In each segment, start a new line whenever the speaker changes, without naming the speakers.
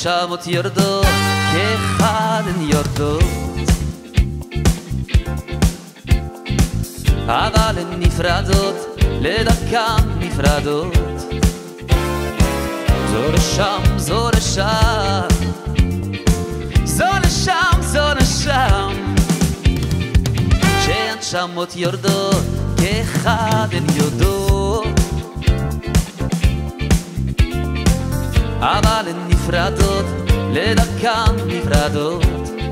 נשמות יורדות כאחד הן יורדות, אבל הן נפרדות לדרכן נפרדות. זו לשם, זו לשם, זו לשם, זו לשם, שהנשמות יורדות כאחד הן יורדות, אבל הן נפרדות לדרכן נפרדות.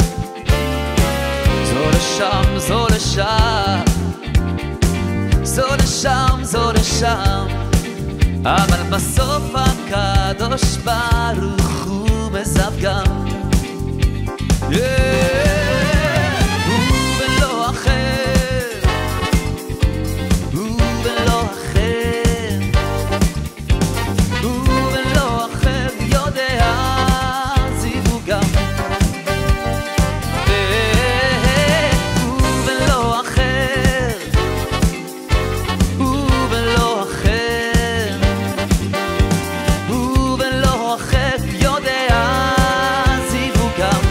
זו לשם, זו לשם, זו לשם, זו לשם, אבל בסוף הקדוש ברוך הוא מזווגן. הוא ולא אחר, הוא ולא אחר, הוא ולא אחר יודע זיווגם. הוא ולא אחר, הוא ולא אחר, הוא ולא אחר יודע זיווגם.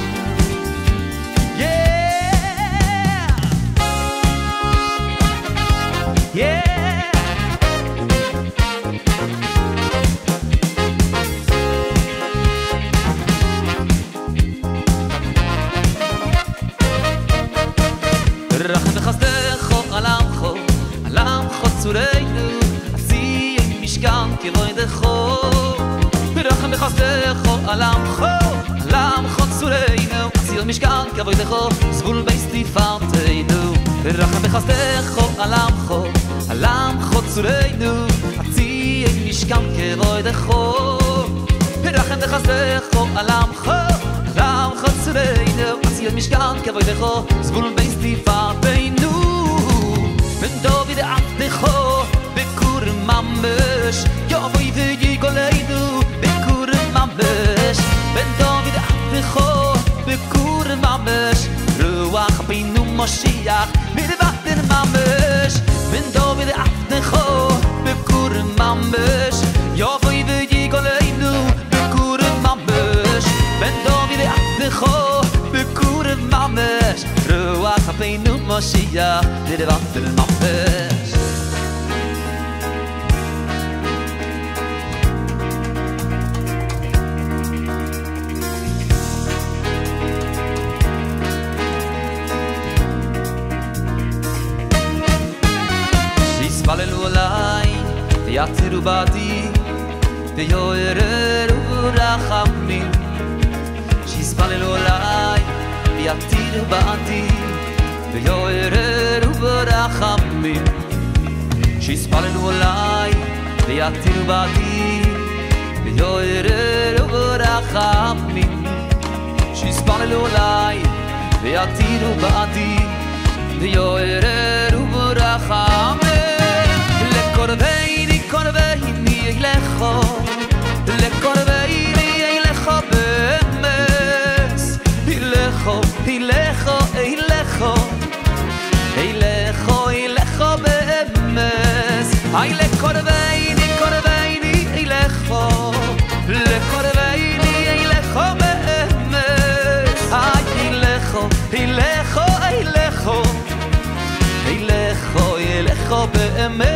רחם וחסדך עלמך, עלמך צורנו, עשי משכן כבודך. רחם וחסדך עלמך, עלמך צורנו, עשי משכן כבודך, זבול בייס תפארתנו. רחם וחסדך עלמך, עלמך צורנו, עשי משכן כבודך. רחם וחסדך עלמך, עלמך צורנו, עשי משכן כבודך, זבול בייס תפארתנו. בן דוד עבדך בקור ממש, יבוא ויגולנו בקור ממש. בן דוד עבדך בקור ממש, רוח בינו משיח מלבטר ממש. בן דוד עבדך בקור ממש, יבוא ויגולנו בקור ממש. בן דוד עבדך בקור ממש, רוח בינו משיח מלבטר ממש. שיספללו עליי ויתירו בעדי ויעוררו רחמים. שיספללו עליי ויתירו בעדי ויעוררו רחמים. שיספללו עליי ויתירו בעדי ויעוררו רחמים. שיספללו עליי ויתירו בעדי ויעוררו רחמים. לקורבני קורבני אילךו, לקורבני אילךו באמס. אילךו, אילךו, אילךו, אילךו, אילךו באמס. היי לקורבני קורבני אילךו, לקורבני אילךו באמס. היי אילךו, אילךו, אילךו, אילךו, אילךו באמס.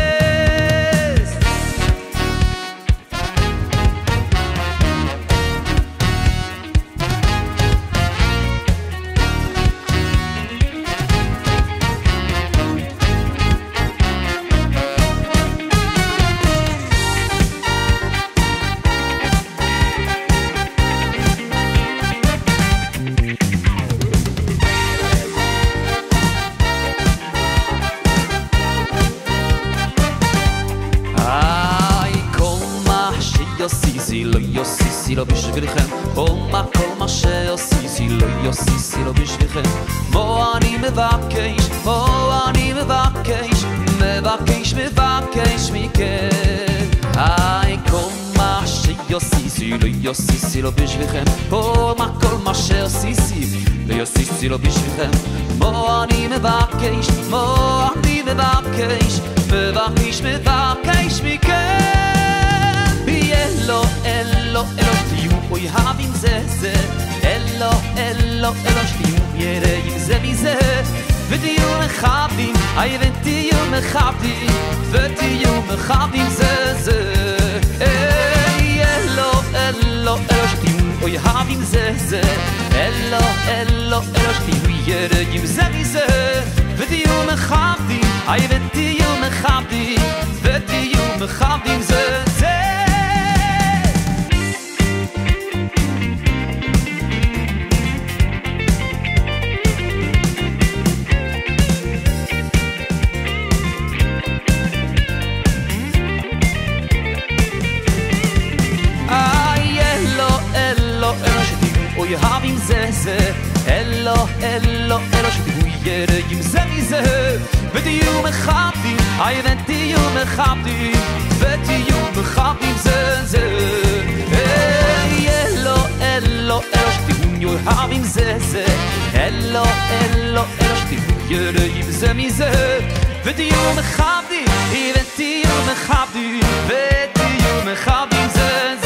יוסיסי לו בשבילכם, כל מה שעשיתי לא יוסיסי לו בשבילכם. בוא אני מבקש, בוא אני מבקש, מבקש, מבקש מכם. היי, כל מה שיוסיסי לא יוסיסי לו בשבילכם. כל מה שעשיתי לא יוסיסי לו בשבילכם. בוא אני מבקש, בוא אני מבקש, מבקש, מבקש מכם. אלו, אלו, אלו, תהיו אוי אוהבים זה זה אלו אלו אלו שתהיו יראים זה מזה ותהיו מכבדים ותהיו מכבדים ותהיו מכבדים זה זה אלו אלו אלו שתהיו אוהבים זה זה אלו אלו אלו שתהיו יראים זה מזה ותהיו מכבדים ותהיו מכבדים ותהיו מכבדים זה זה אוהבים זה זה אלו אלו אלו שתהיו יראים זה מזה ותהיו מכבדים ותהיו מכבדים ותהיו מכבדים זה זה אלו אלו אלו שתהיו אוהבים זה זה אלו אלו אלו שתהיו יראים זה מזה ותהיו מכבדים ותהיו מכבדים ותהיו מכבדים זה זה